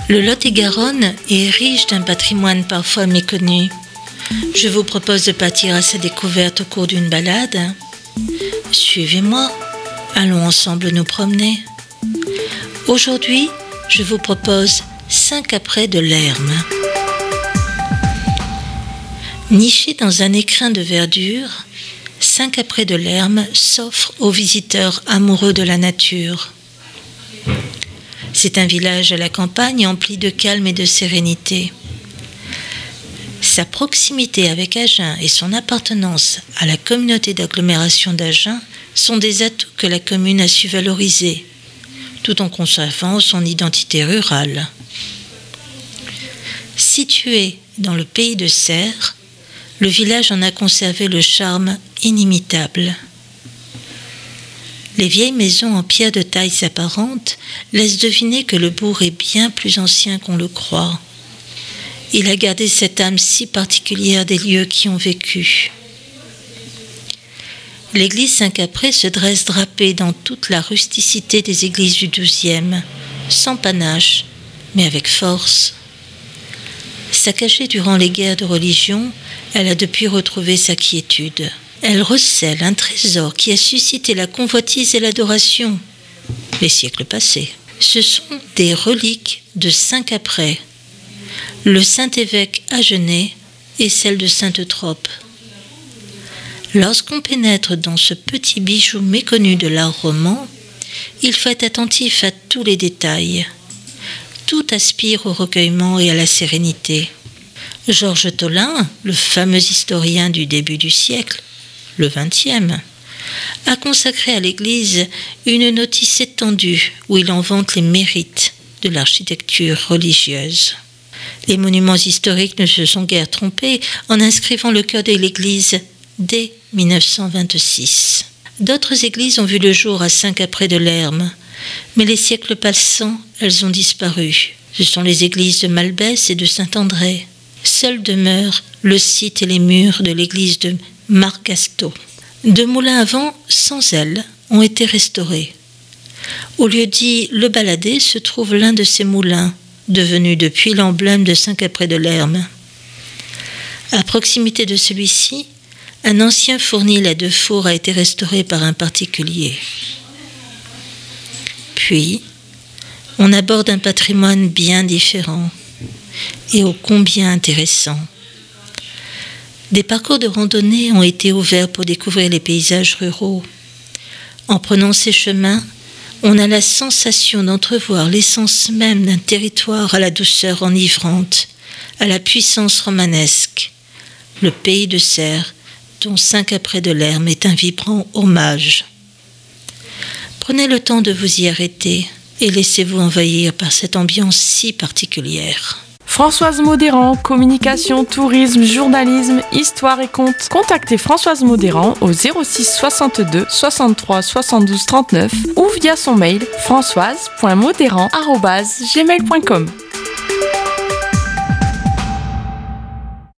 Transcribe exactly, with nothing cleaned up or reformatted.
Le Lot-et-Garonne est riche d'un patrimoine parfois méconnu. Je vous propose de partir à sa découverte au cours d'une balade. Suivez-moi, allons ensemble nous promener. Aujourd'hui, je vous propose Saint-Caprais de Lerme. Niché dans un écrin de verdure, Saint-Caprais de Lerme s'offre aux visiteurs amoureux de la nature. C'est un village à la campagne empli de calme et de sérénité. Sa proximité avec Agen et son appartenance à la communauté d'agglomération d'Agen sont des atouts que la commune a su valoriser, tout en conservant son identité rurale. Situé dans le pays de Serres, le village en a conservé le charme inimitable. Les vieilles maisons en pierre de taille apparente laissent deviner que le bourg est bien plus ancien qu'on le croit. Il a gardé cette âme si particulière des lieux qui ont vécu. L'église Saint-Caprais se dresse drapée dans toute la rusticité des églises du douzième, sans panache, mais avec force. Saccagée durant les guerres de religion, elle a depuis retrouvé sa quiétude. Elle recèle un trésor qui a suscité la convoitise et l'adoration les siècles passés. Ce sont des reliques de Saint-Caprais, le Saint-Évêque agenais et celle de Sainte-Trope. Lorsqu'on pénètre dans ce petit bijou méconnu de l'art roman, il faut être attentif à tous les détails. Tout aspire au recueillement et à la sérénité. Georges Tholin, le fameux historien du début du siècle, le vingtième, a consacré à l'église une notice étendue où il en vante les mérites de l'architecture religieuse. Les monuments historiques ne se sont guère trompés en inscrivant le cœur de l'église dès dix-neuf cent vingt-six. D'autres églises ont vu le jour à Saint-Caprais de Lerme, mais les siècles passant, elles ont disparu. Ce sont les églises de Malbès et de Saint-André. Seuls demeurent le site et les murs de l'église de Margasto. Deux moulins à vent sans ailes ont été restaurés. Au lieu dit Le Baladé se trouve l'un de ces moulins, devenu depuis l'emblème de Saint-Caprais de Lerme. À proximité de celui-ci, un ancien fournil à deux fours a été restauré par un particulier. Puis, on aborde un patrimoine bien différent et ô combien intéressant. Des parcours de randonnée ont été ouverts pour découvrir les paysages ruraux. En prenant ces chemins, on a la sensation d'entrevoir l'essence même d'un territoire à la douceur enivrante, à la puissance romanesque, le pays de Serres, dont Saint-Caprais de Lerme est un vibrant hommage. Prenez le temps de vous y arrêter et laissez-vous envahir par cette ambiance si particulière. Françoise Modérand, communication, tourisme, journalisme, histoire et contes. Contactez Françoise Modérand au zéro six soixante-deux soixante-trois soixante-douze trente-neuf ou via son mail françoise point modérand arobase gmail point com.